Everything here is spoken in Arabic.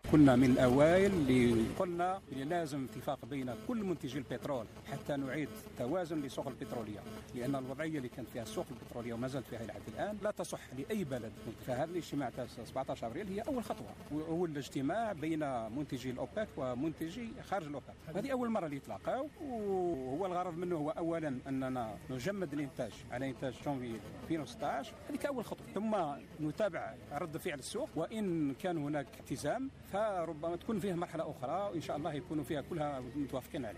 كنا من الأوائل اللي قلنا اللي لازم اتفاق بين كل منتجي البترول حتى نعيد توازن لسوق البترولية، لأن الوضعية اللي كانت فيها السوق البترولية وما زالت فيها لحد الآن لا تصح لأي بلد. فهذا الاجتماع تاع 17 أبريل هي أول خطوة، وهو الاجتماع بين منتجي الأوبك ومنتجي خارج الأوبك. هذه أول مرة اللي يتلاقاو، وهو الغرض منه هو أولا أننا نجمد الإنتاج على إنتاج جونفي 2016، هذه كأول خطوة، ثم نتابع رد فعل السوق، وإن كان هناك التزام فربما تكون فيه مرحلة أخرى وإن شاء الله يكونوا فيها كلها متوافقين عليه.